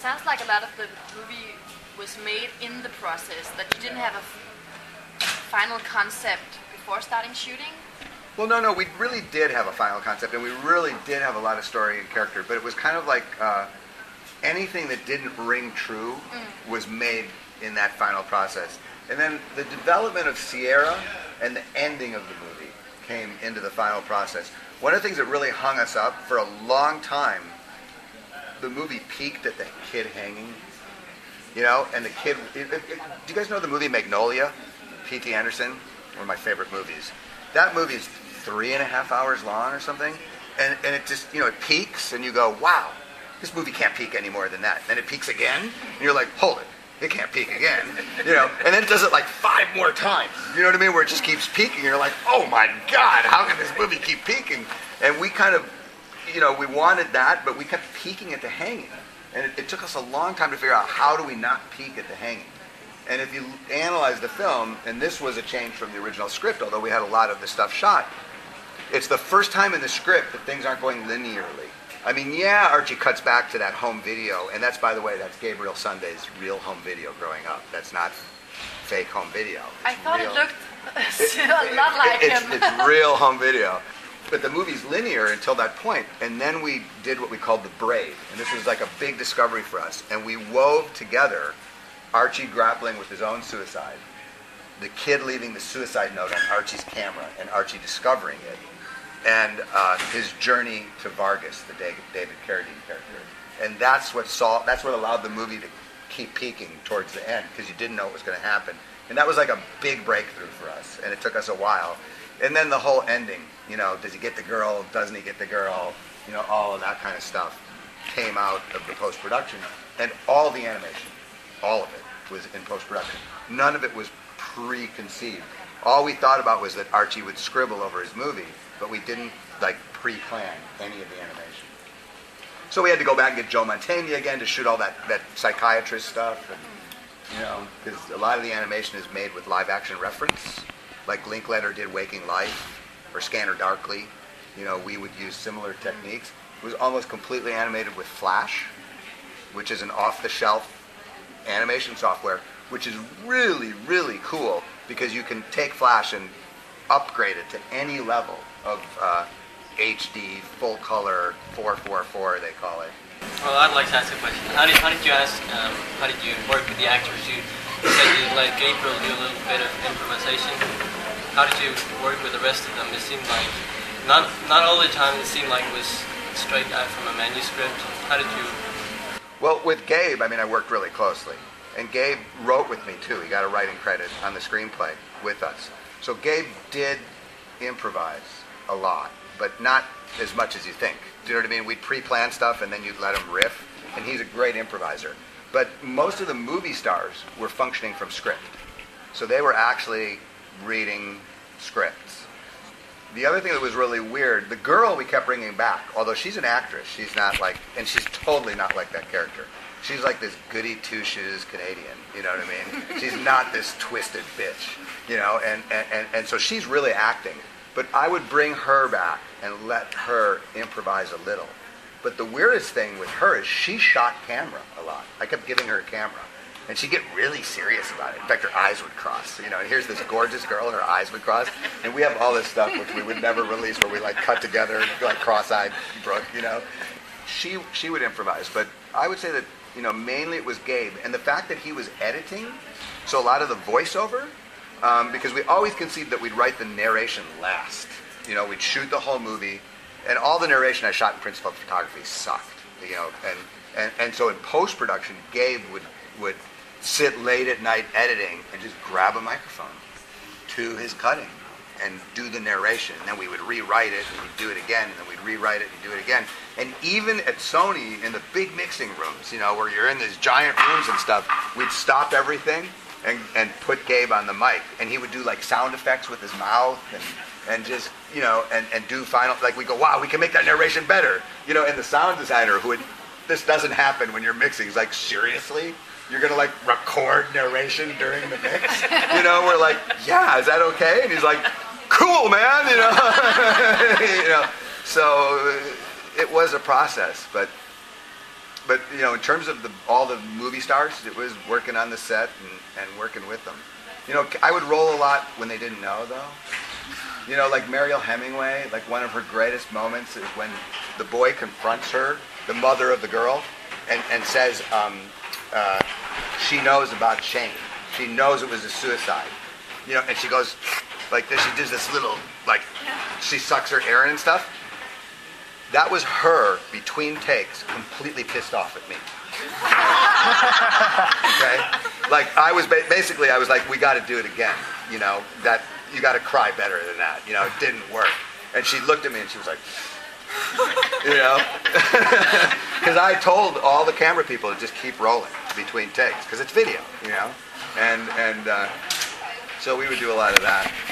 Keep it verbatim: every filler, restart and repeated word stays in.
sounds like a lot of the movie was made in the process, that you didn't have a f- final concept before starting shooting. Well, no, no, we really did have a final concept, and we really did have a lot of story and character, but it was kind of like uh, anything that didn't ring true mm. was made in that final process. And then the development of Sierra and the ending of the movie came into the final process. One of the things that really hung us up for a long time, the movie peaked at the kid hanging, you know, and the kid, it, it, it, do you guys know the movie Magnolia? P T Anderson, one of my favorite movies. That movie is three and a half hours long or something, and, and it just, you know, it peaks, and you go, wow, this movie can't peak any more than that. Then it peaks again, and you're like, hold it, it can't peak again, you know, and then it does it like five more times, you know what I mean, where it just keeps peaking, and you're like, oh my God, how can this movie keep peaking? And we kind of, you know, we wanted that, but we kept peaking at the hanging, and it, it took us a long time to figure out how do we not peak at the hanging. And if you analyze the film, and this was a change from the original script, although we had a lot of the stuff shot, it's the first time in the script that things aren't going linearly. I mean, yeah, Archie cuts back to that home video, and that's, by the way, that's Gabriel Sunday's real home video growing up. That's not fake home video. It's I thought real. It looked still a lot like it, him. It's, it's real home video. But the movie's linear until that point, and then we did what we called the braid, and this was like a big discovery for us, and we wove together Archie grappling with his own suicide, the kid leaving the suicide note on Archie's camera, and Archie discovering it, and uh, his journey to Vargas, the David Carradine character. And that's what saw, that's what allowed the movie to keep peaking towards the end, because you didn't know what was going to happen. And that was like a big breakthrough for us, and it took us a while. And then the whole ending, you know, does he get the girl, doesn't he get the girl, you know, all of that kind of stuff came out of the post-production. And all the animation, all of it, was in post-production. None of it was preconceived. All we thought about was that Archie would scribble over his movie, but we didn't like pre-plan any of the animation. So we had to go back and get Joe Mantegna again to shoot all that, that psychiatrist stuff, and you know, because a lot of the animation is made with live-action reference, like Linklater did Waking Life or Scanner Darkly. You know, we would use similar techniques. It was almost completely animated with Flash, which is an off-the-shelf animation software, which is really, really cool because you can take Flash and upgrade it to any level of uh, H D, full color, four four four they call it. Well, I'd like to ask a question. How did, how did you ask, um, how did you work with the actors? You said you let Gabriel do a little bit of improvisation. How did you work with the rest of them? It seemed like, not not all the time it seemed like it was straight out from a manuscript. How did you... Well, with Gabe, I mean, I worked really closely. And Gabe wrote with me, too. He got a writing credit on the screenplay with us. So Gabe did improvise a lot, but not as much as you think. Do you know what I mean? We'd pre-plan stuff, and then you'd let him riff. And he's a great improviser. But most of the movie stars were functioning from script. So they were actually reading scripts. The other thing that was really weird, the girl we kept bringing back, although she's an actress, she's not like, and she's totally not like that character. She's like this goody two-shoes Canadian, you know what I mean? She's not this twisted bitch, you know, and, and, and, and so she's really acting. But I would bring her back and let her improvise a little. But the weirdest thing with her is she shot camera a lot. I kept giving her a camera. And she'd get really serious about it. In fact, her eyes would cross. You know, and here's this gorgeous girl, and her eyes would cross. And we have all this stuff which we would never release, where we like cut together, like cross-eyed Brooke. You know, she she would improvise, but I would say that you know mainly it was Gabe, and the fact that he was editing, so a lot of the voiceover, um, because we always conceived that we'd write the narration last. You know, we'd shoot the whole movie, and all the narration I shot in principal photography sucked. You know, and and and so in post-production, Gabe would would sit late at night editing and just grab a microphone to his cutting and do the narration. And then we would rewrite it and we'd do it again, and then we'd rewrite it and do it again. And even at Sony, in the big mixing rooms, you know, where you're in these giant rooms and stuff, we'd stop everything and, and put Gabe on the mic. And he would do like sound effects with his mouth and, and just, you know, and, and do final, like we go, wow, we can make that narration better. You know, and the sound designer who would, this doesn't happen when you're mixing. He's like, seriously? You're going to, like, record narration during the mix? You know, we're like, yeah, is that okay? And he's like, cool, man, you know. you know. So it was a process, but but you know, in terms of the, all the movie stars, it was working on the set and, and working with them. You know, I would roll a lot when they didn't know, though. You know, like Mariel Hemingway, like one of her greatest moments is when the boy confronts her, the mother of the girl, and, and says um, uh, she knows about Shane. She knows it was a suicide. You know, and she goes like this. She does this little, like, she sucks her air in and stuff. That was her, between takes, completely pissed off at me. Okay? Like, I was, ba- basically, I was like, we got to do it again. You know, that, you got to cry better than that. You know, it didn't work. And she looked at me and she was like, you know? Because I told all the camera people to just keep rolling between takes, because it's video, you know? And, and uh, so we would do a lot of that.